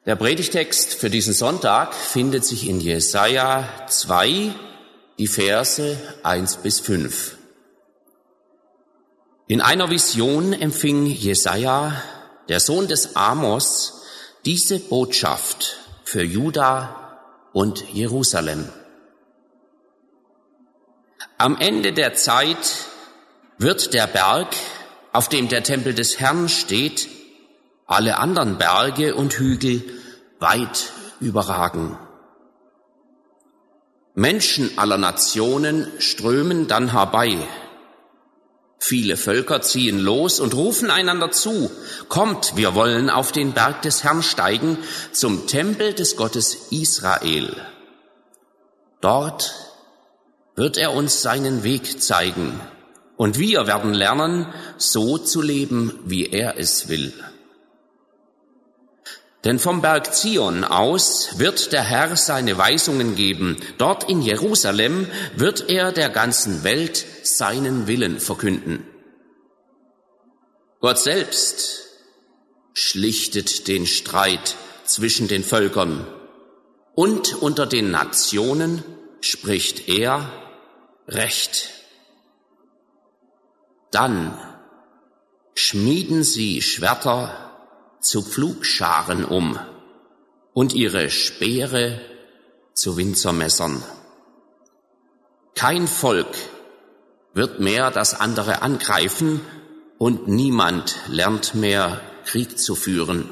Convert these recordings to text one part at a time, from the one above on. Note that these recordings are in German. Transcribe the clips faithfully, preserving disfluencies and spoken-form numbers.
Der Predigtext für diesen Sonntag findet sich in Jesaja zwei, die Verse eins bis fünf. In einer Vision empfing Jesaja, der Sohn des Amos, diese Botschaft für Juda und Jerusalem. Am Ende der Zeit wird der Berg, auf dem der Tempel des Herrn steht, alle anderen Berge und Hügel weit überragen. Menschen aller Nationen strömen dann herbei. Viele Völker ziehen los und rufen einander zu: Kommt, wir wollen auf den Berg des Herrn steigen, zum Tempel des Gottes Israel. Dort wird er uns seinen Weg zeigen, und wir werden lernen, so zu leben, wie er es will. Denn vom Berg Zion aus wird der Herr seine Weisungen geben. Dort in Jerusalem wird er der ganzen Welt seinen Willen verkünden. Gott selbst schlichtet den Streit zwischen den Völkern, und unter den Nationen spricht er Recht. Dann schmieden sie Schwerter zu Pflugscharen um und ihre Speere zu Winzermessern. Kein Volk wird mehr das andere angreifen, und niemand lernt mehr Krieg zu führen.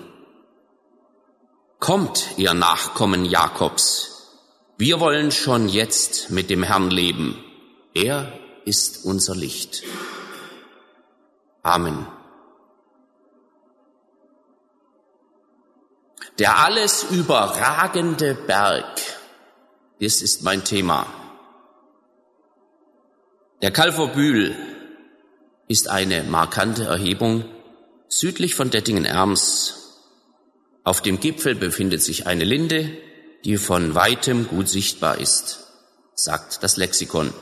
Kommt, ihr Nachkommen Jakobs, wir wollen schon jetzt mit dem Herrn leben. Er ist unser Licht. Amen. Der alles überragende Berg, das ist mein Thema. Der Kalverbühl ist eine markante Erhebung südlich von Dettingen-Erms. Auf dem Gipfel befindet sich eine Linde, die von weitem gut sichtbar ist, sagt das Lexikon.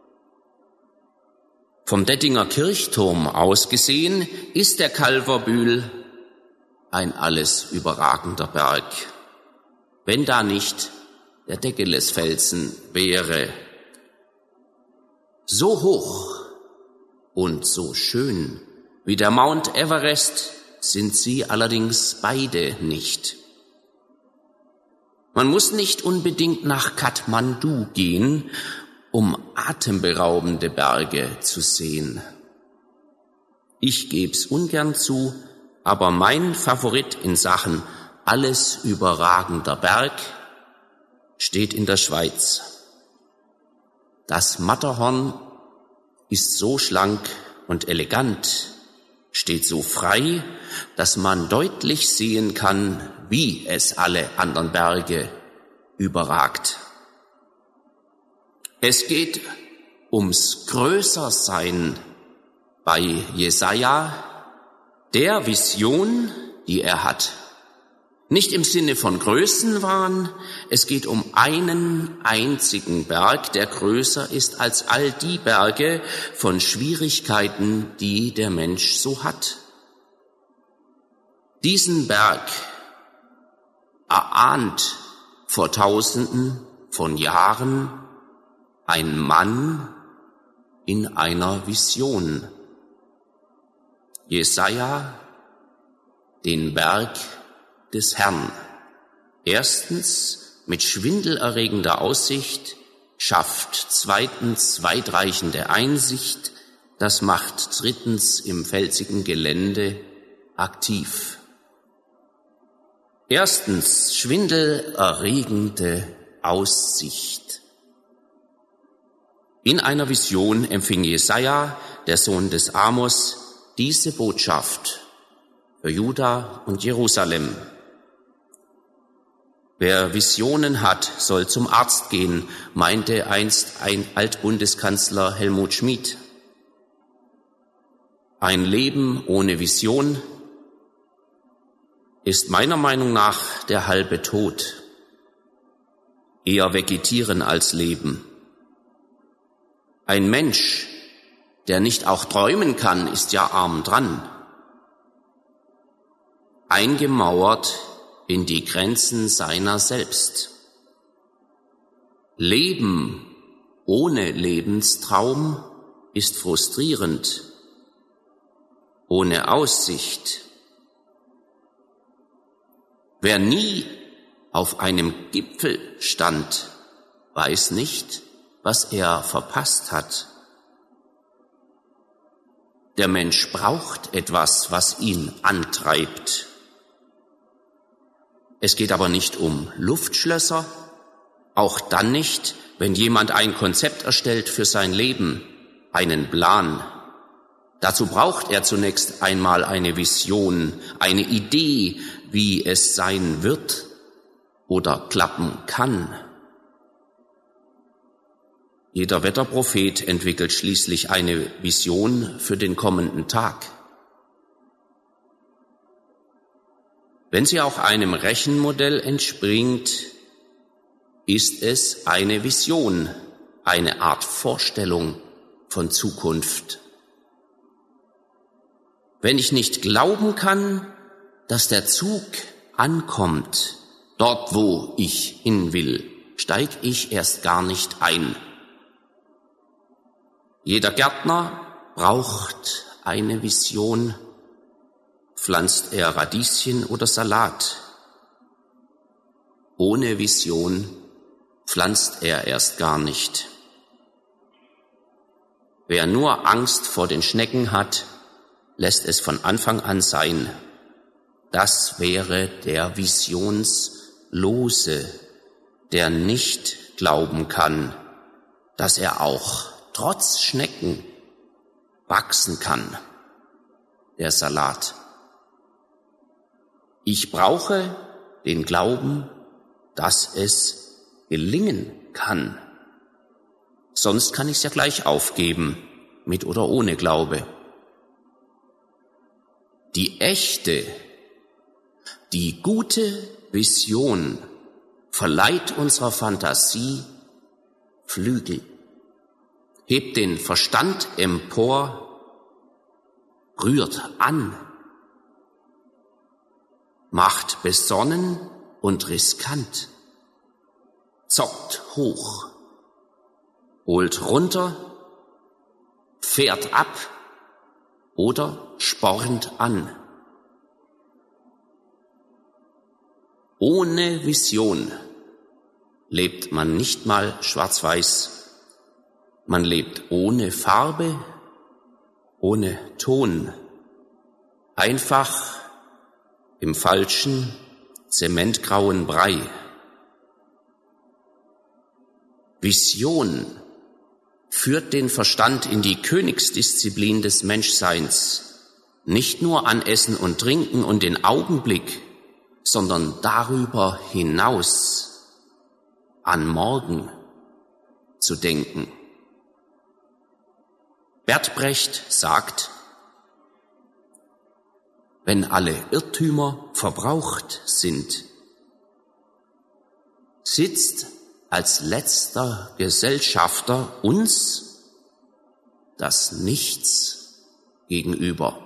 Vom Dettinger Kirchturm aus gesehen ist der Kalverbühl ein alles überragender Berg, wenn da nicht der Dekelesfelsen wäre. So hoch und so schön wie der Mount Everest sind sie allerdings beide nicht. Man muss nicht unbedingt nach Kathmandu gehen, um atemberaubende Berge zu sehen. Ich geb's ungern zu, aber mein Favorit in Sachen alles überragender Berg steht in der Schweiz. Das Matterhorn ist so schlank und elegant, steht so frei, dass man deutlich sehen kann, wie es alle anderen Berge überragt. Es geht ums Größersein bei Jesaja, der Vision, die er hat. Nicht im Sinne von Größenwahn, es geht um einen einzigen Berg, der größer ist als all die Berge von Schwierigkeiten, die der Mensch so hat. Diesen Berg erahnt vor Tausenden von Jahren ein Mann in einer Vision. Jesaja, den Berg des Herrn. Erstens mit schwindelerregender Aussicht, schafft zweitens weitreichende Einsicht, das macht drittens im felsigen Gelände aktiv. Erstens schwindelerregende Aussicht. In einer Vision empfing Jesaja, der Sohn des Amos, diese Botschaft für Juda und Jerusalem. Wer Visionen hat, soll zum Arzt gehen, meinte einst ein Altbundeskanzler Helmut Schmid. Ein Leben ohne Vision ist meiner Meinung nach der halbe Tod. Eher vegetieren als leben. Ein Mensch, der nicht auch träumen kann, ist ja arm dran. Eingemauert in die Grenzen seiner selbst. Leben ohne Lebenstraum ist frustrierend, ohne Aussicht. Wer nie auf einem Gipfel stand, weiß nicht, was er verpasst hat. Der Mensch braucht etwas, was ihn antreibt. Es geht aber nicht um Luftschlösser, auch dann nicht, wenn jemand ein Konzept erstellt für sein Leben, einen Plan. Dazu braucht er zunächst einmal eine Vision, eine Idee, wie es sein wird oder klappen kann. Jeder Wetterprophet entwickelt schließlich eine Vision für den kommenden Tag. Wenn sie auch einem Rechenmodell entspringt, ist es eine Vision, eine Art Vorstellung von Zukunft. Wenn ich nicht glauben kann, dass der Zug ankommt, dort wo ich hin will, steig ich erst gar nicht ein. Jeder Gärtner braucht eine Vision. Pflanzt er Radieschen oder Salat? Ohne Vision pflanzt er erst gar nicht. Wer nur Angst vor den Schnecken hat, lässt es von Anfang an sein. Das wäre der Visionslose, der nicht glauben kann, dass er auch trotz Schnecken wachsen kann, der Salat. Ich brauche den Glauben, dass es gelingen kann. Sonst kann ich es ja gleich aufgeben, mit oder ohne Glaube. Die echte, die gute Vision verleiht unserer Fantasie Flügel, hebt den Verstand empor, rührt an, macht besonnen und riskant, zockt hoch, holt runter, fährt ab oder spornt an. Ohne Vision lebt man nicht mal schwarz-weiß. Man lebt ohne Farbe, ohne Ton, einfach im falschen, zementgrauen Brei. Vision führt den Verstand in die Königsdisziplin des Menschseins, nicht nur an Essen und Trinken und den Augenblick, sondern darüber hinaus an morgen zu denken. Bert Brecht sagt, wenn alle Irrtümer verbraucht sind, sitzt als letzter Gesellschafter uns das Nichts gegenüber.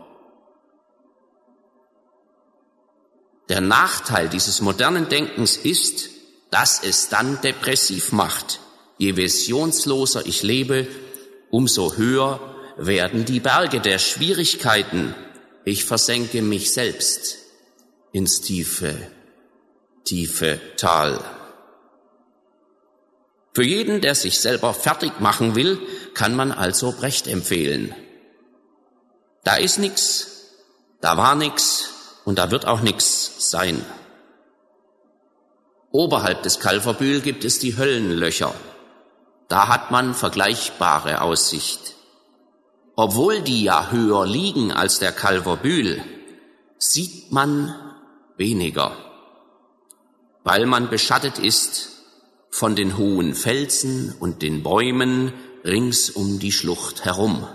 Der Nachteil dieses modernen Denkens ist, dass es dann depressiv macht. Je visionsloser ich lebe, umso höher werden die Berge der Schwierigkeiten. Ich versenke mich selbst ins tiefe, tiefe Tal. Für jeden, der sich selber fertig machen will, kann man also Brecht empfehlen. Da ist nix, da war nix und da wird auch nix sein. Oberhalb des Kalverbühl gibt es die Höllenlöcher. Da hat man vergleichbare Aussicht. Obwohl die ja höher liegen als der Kalverbühl, sieht man weniger, weil man beschattet ist von den hohen Felsen und den Bäumen rings um die Schlucht herum.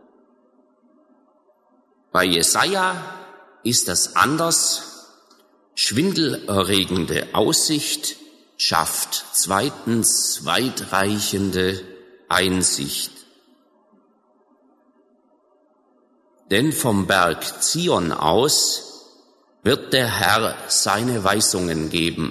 Bei Jesaja ist das anders. Schwindelerregende Aussicht schafft zweitens weitreichende Einsicht. Denn vom Berg Zion aus wird der Herr seine Weisungen geben.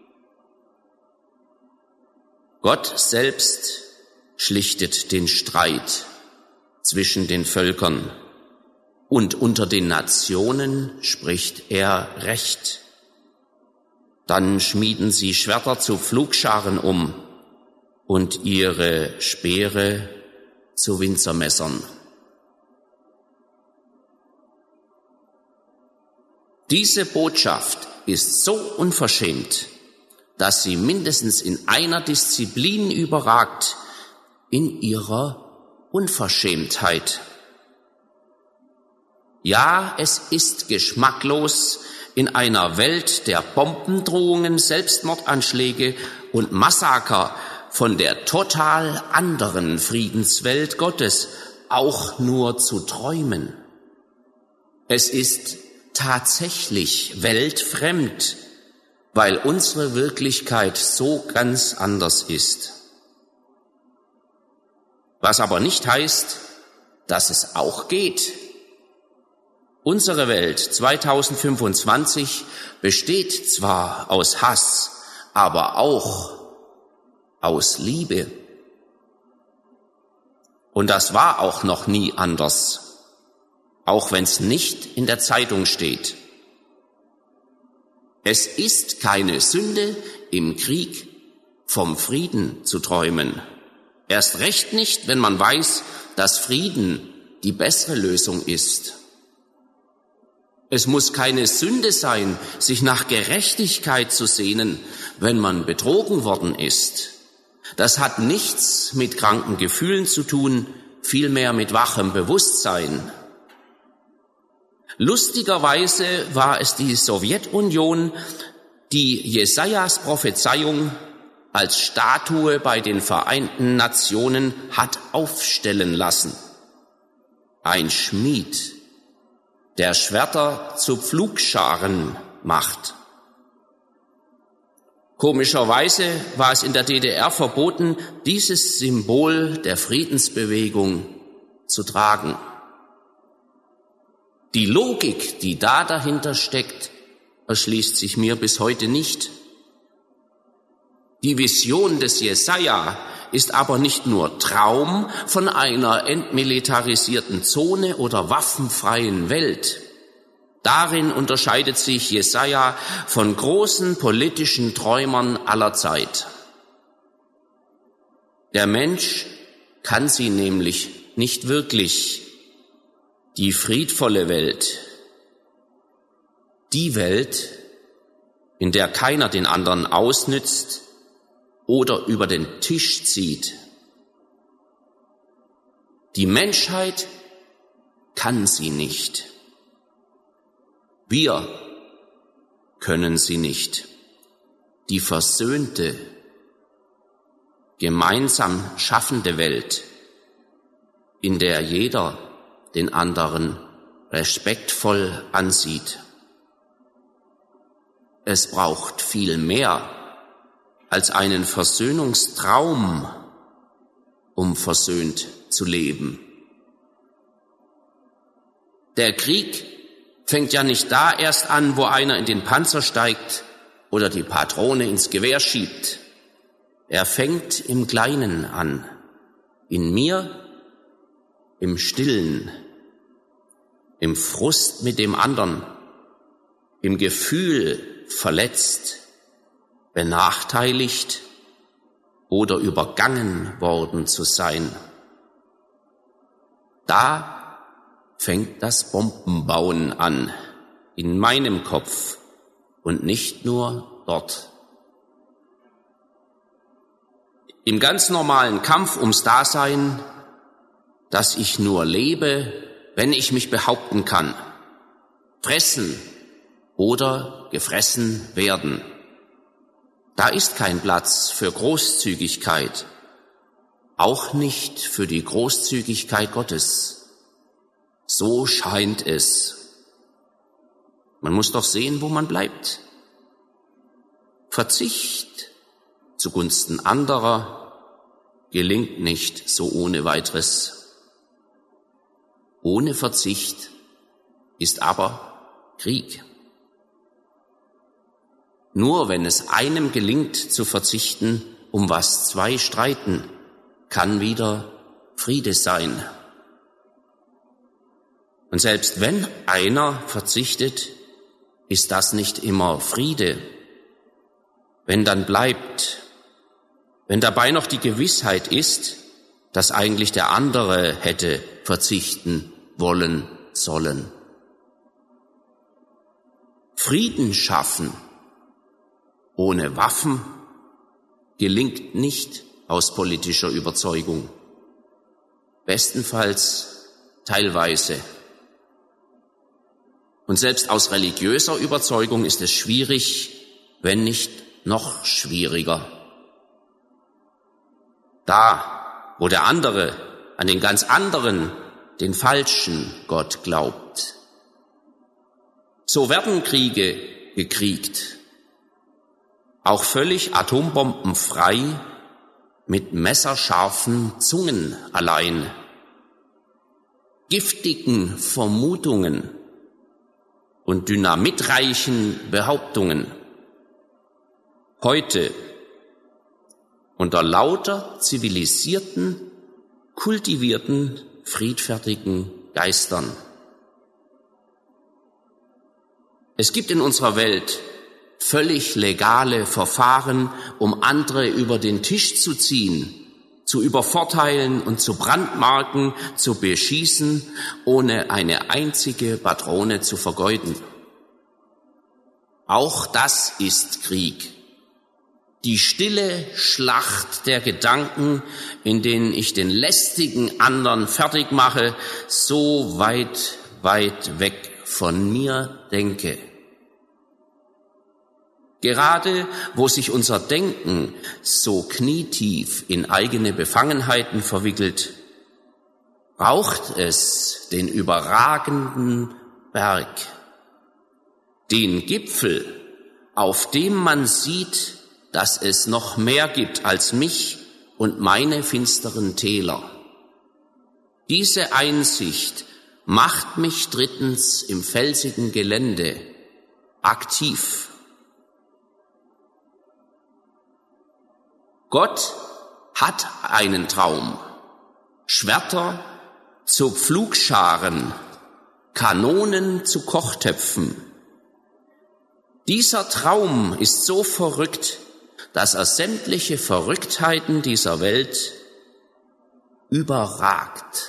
Gott selbst schlichtet den Streit zwischen den Völkern und unter den Nationen spricht er Recht. Dann schmieden sie Schwerter zu Pflugscharen um und ihre Speere zu Winzermessern. Diese Botschaft ist so unverschämt, dass sie mindestens in einer Disziplin überragt, in ihrer Unverschämtheit. Ja, es ist geschmacklos, in einer Welt der Bombendrohungen, Selbstmordanschläge und Massaker von der total anderen Friedenswelt Gottes auch nur zu träumen. Es ist tatsächlich weltfremd, weil unsere Wirklichkeit so ganz anders ist. Was aber nicht heißt, dass es auch geht. Unsere Welt zweitausendfünfundzwanzig besteht zwar aus Hass, aber auch aus Liebe. Und das war auch noch nie anders, auch wenn es nicht in der Zeitung steht. Es ist keine Sünde, im Krieg vom Frieden zu träumen. Erst recht nicht, wenn man weiß, dass Frieden die bessere Lösung ist. Es muss keine Sünde sein, sich nach Gerechtigkeit zu sehnen, wenn man betrogen worden ist. Das hat nichts mit kranken Gefühlen zu tun, vielmehr mit wachem Bewusstsein. Lustigerweise war es die Sowjetunion, die Jesajas Prophezeiung als Statue bei den Vereinten Nationen hat aufstellen lassen. Ein Schmied, der Schwerter zu Pflugscharen macht. Komischerweise war es in der D D R verboten, dieses Symbol der Friedensbewegung zu tragen. Die Logik, die da dahinter steckt, erschließt sich mir bis heute nicht. Die Vision des Jesaja ist aber nicht nur Traum von einer entmilitarisierten Zone oder waffenfreien Welt. Darin unterscheidet sich Jesaja von großen politischen Träumern aller Zeit. Der Mensch kann sie nämlich nicht wirklich. Die friedvolle Welt, die Welt, in der keiner den anderen ausnützt oder über den Tisch zieht. Die Menschheit kann sie nicht. Wir können sie nicht. Die versöhnte, gemeinsam schaffende Welt, in der jeder den anderen respektvoll ansieht. Es braucht viel mehr als einen Versöhnungstraum, um versöhnt zu leben. Der Krieg fängt ja nicht da erst an, wo einer in den Panzer steigt oder die Patrone ins Gewehr schiebt. Er fängt im Kleinen an, in mir, im Stillen, im Frust mit dem anderen, im Gefühl, verletzt, benachteiligt oder übergangen worden zu sein. Da fängt das Bombenbauen an, in meinem Kopf und nicht nur dort. Im ganz normalen Kampf ums Dasein, dass ich nur lebe, wenn ich mich behaupten kann, fressen oder gefressen werden. Da ist kein Platz für Großzügigkeit, auch nicht für die Großzügigkeit Gottes. So scheint es. Man muss doch sehen, wo man bleibt. Verzicht zugunsten anderer gelingt nicht so ohne weiteres. Ohne Verzicht ist aber Krieg. Nur wenn es einem gelingt zu verzichten, um was zwei streiten, kann wieder Friede sein. Und selbst wenn einer verzichtet, ist das nicht immer Friede. Wenn dann bleibt, wenn dabei noch die Gewissheit ist, dass eigentlich der andere hätte verzichten wollen sollen. Frieden schaffen ohne Waffen gelingt nicht aus politischer Überzeugung. Bestenfalls teilweise. Und selbst aus religiöser Überzeugung ist es schwierig, wenn nicht noch schwieriger. Da, wo der andere an den ganz anderen, den falschen Gott glaubt. So werden Kriege gekriegt, auch völlig atombombenfrei, mit messerscharfen Zungen allein, giftigen Vermutungen und dynamitreichen Behauptungen. Heute unter lauter zivilisierten, kultivierten, friedfertigen Geistern. Es gibt in unserer Welt völlig legale Verfahren, um andere über den Tisch zu ziehen, zu übervorteilen und zu brandmarken, zu beschießen, ohne eine einzige Patrone zu vergeuden. Auch das ist Krieg. Die stille Schlacht der Gedanken, in denen ich den lästigen anderen fertig mache, so weit, weit weg von mir denke. Gerade wo sich unser Denken so knietief in eigene Befangenheiten verwickelt, braucht es den überragenden Berg, den Gipfel, auf dem man sieht, dass es noch mehr gibt als mich und meine finsteren Täler. Diese Einsicht macht mich drittens im felsigen Gelände aktiv. Gott hat einen Traum. Schwerter zu Pflugscharen, Kanonen zu Kochtöpfen. Dieser Traum ist so verrückt, dass er sämtliche Verrücktheiten dieser Welt überragt.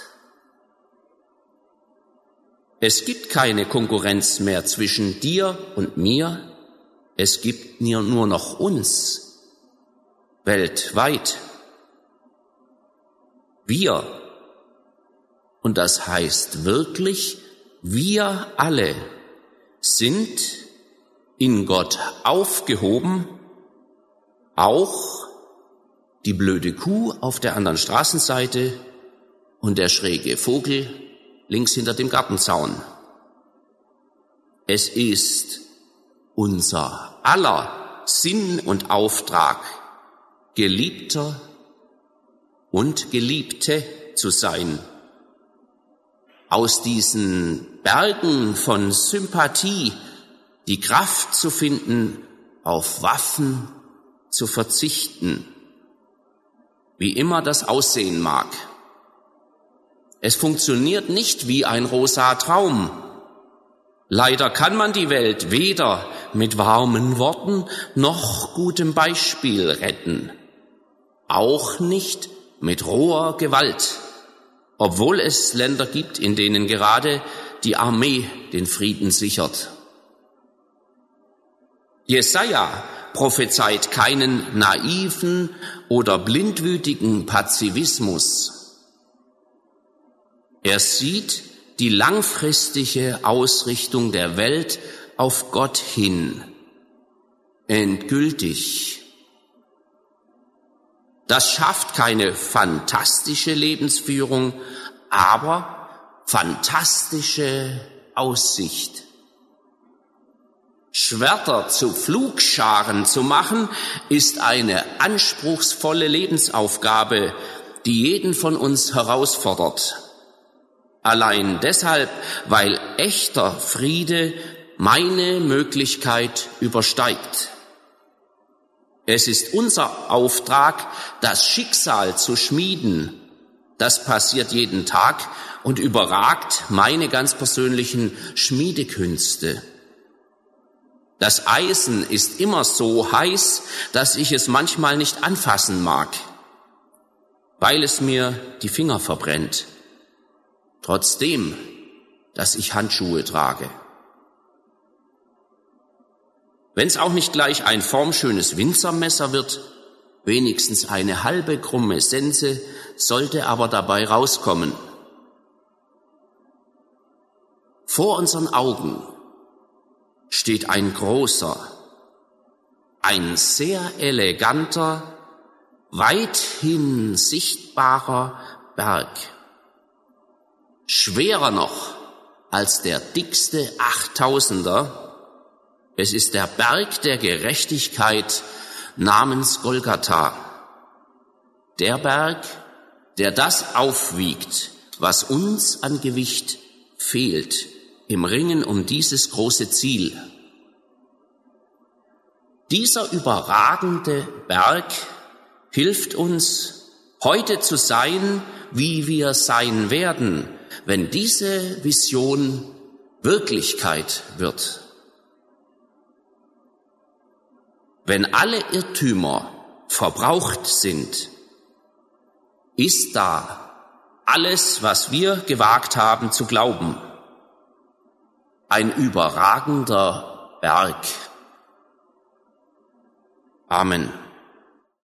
Es gibt keine Konkurrenz mehr zwischen dir und mir, es gibt nur noch uns. Weltweit. Wir, und das heißt wirklich, wir alle sind in Gott aufgehoben, auch die blöde Kuh auf der anderen Straßenseite und der schräge Vogel links hinter dem Gartenzaun. Es ist unser aller Sinn und Auftrag, Geliebter und Geliebte zu sein. Aus diesen Bergen von Sympathie die Kraft zu finden, auf Waffen zu verzichten, wie immer das aussehen mag. Es funktioniert nicht wie ein rosa Traum. Leider kann man die Welt weder mit warmen Worten noch gutem Beispiel retten. Auch nicht mit roher Gewalt, obwohl es Länder gibt, in denen gerade die Armee den Frieden sichert. Jesaja prophezeit keinen naiven oder blindwütigen Pazifismus. Er sieht die langfristige Ausrichtung der Welt auf Gott hin, endgültig. Das schafft keine fantastische Lebensführung, aber fantastische Aussicht. Schwerter zu Pflugscharen zu machen, ist eine anspruchsvolle Lebensaufgabe, die jeden von uns herausfordert. Allein deshalb, weil echter Friede meine Möglichkeit übersteigt. Es ist unser Auftrag, das Schicksal zu schmieden. Das passiert jeden Tag und überragt meine ganz persönlichen Schmiedekünste. Das Eisen ist immer so heiß, dass ich es manchmal nicht anfassen mag, weil es mir die Finger verbrennt, trotzdem, dass ich Handschuhe trage. Wenn es auch nicht gleich ein formschönes Winzermesser wird, wenigstens eine halbe krumme Sense sollte aber dabei rauskommen. Vor unseren Augen steht ein großer, ein sehr eleganter, weithin sichtbarer Berg. Schwerer noch als der dickste Achttausender. Es ist der Berg der Gerechtigkeit namens Golgatha. Der Berg, der das aufwiegt, was uns an Gewicht fehlt im Ringen um dieses große Ziel. Dieser überragende Berg hilft uns, heute zu sein, wie wir sein werden, wenn diese Vision Wirklichkeit wird. Wenn alle Irrtümer verbraucht sind, ist da alles, was wir gewagt haben zu glauben, ein überragender Berg. Amen.